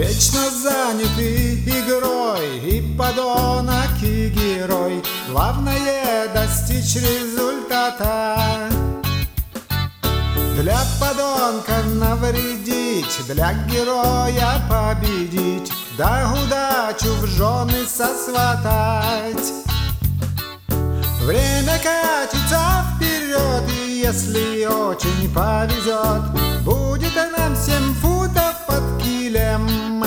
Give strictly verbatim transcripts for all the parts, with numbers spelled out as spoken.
Вечно занятый игрой и подонок, и герой. Главное достичь результата. Для подонка навредить, для героя победить, да удачу в жены сосватать. Время катится вперед, и если очень повезет, будет нам семь футов под килем.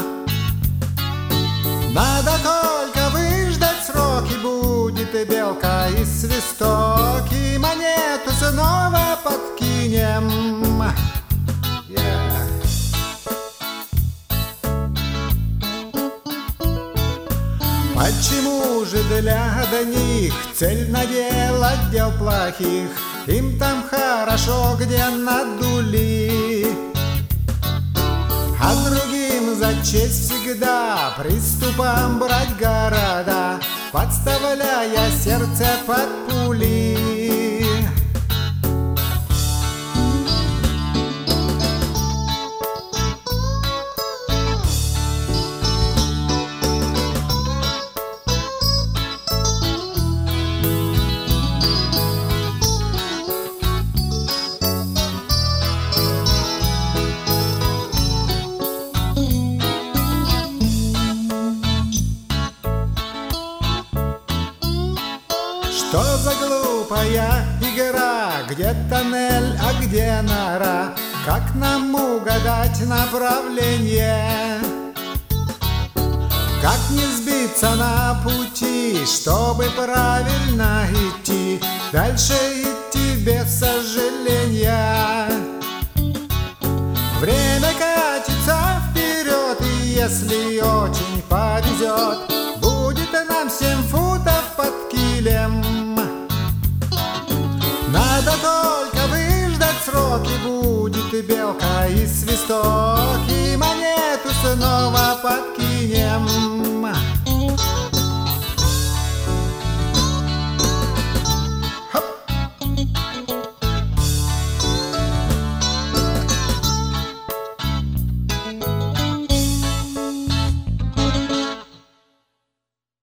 Надо только выждать срок, и будет и белка, и свисток, и монету снова подкинем. Yeah. Почему же для одних цель наделать дел плохих? Им там хорошо, где надули. А другим за честь всегда приступом брать города, подставляя сердце под пули. Что за глупая игра? Где тоннель, а где нора? Как нам угадать направление? Как не сбиться на пути, чтобы правильно идти, дальше идти без сожаления? Время катится вперед, и если очень повезет, будет нам семь футов под килем. Надо только выждать срок, и будет и белка, и свисток, и монету снова подкинем.